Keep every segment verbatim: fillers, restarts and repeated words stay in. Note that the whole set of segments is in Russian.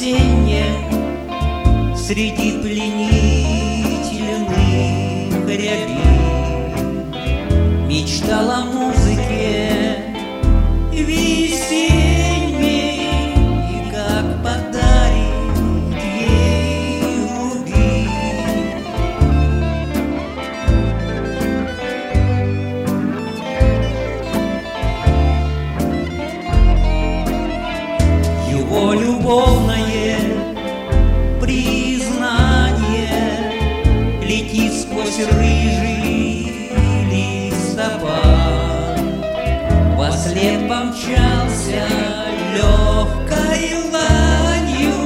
осенняя среди пленительных рябин мечтала о музыке весенней, и как подарит ей рубин. Его любовное признание летит сквозь рыжий листопад. Вослед помчался легкой ланью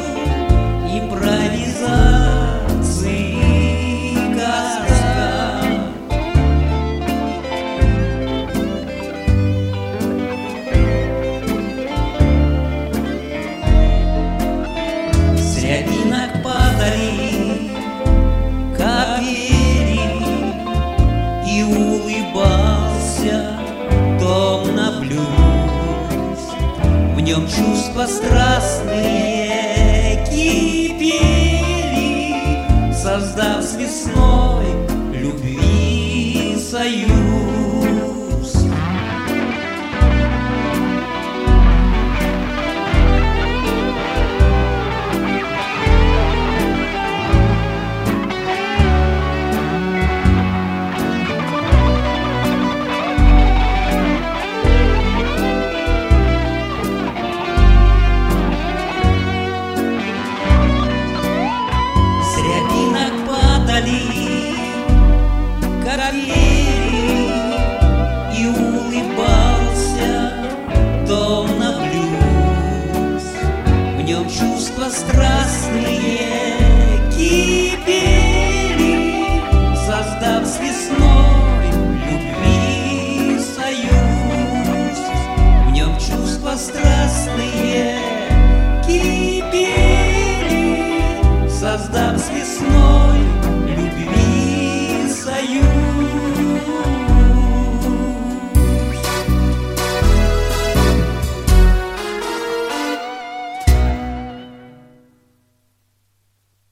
импровизации каскад. С рябинок падали капели, и улыбался томно блюз. В нем чувства страстные кипели, создав с весной любви союз. Капели, и улыбался дом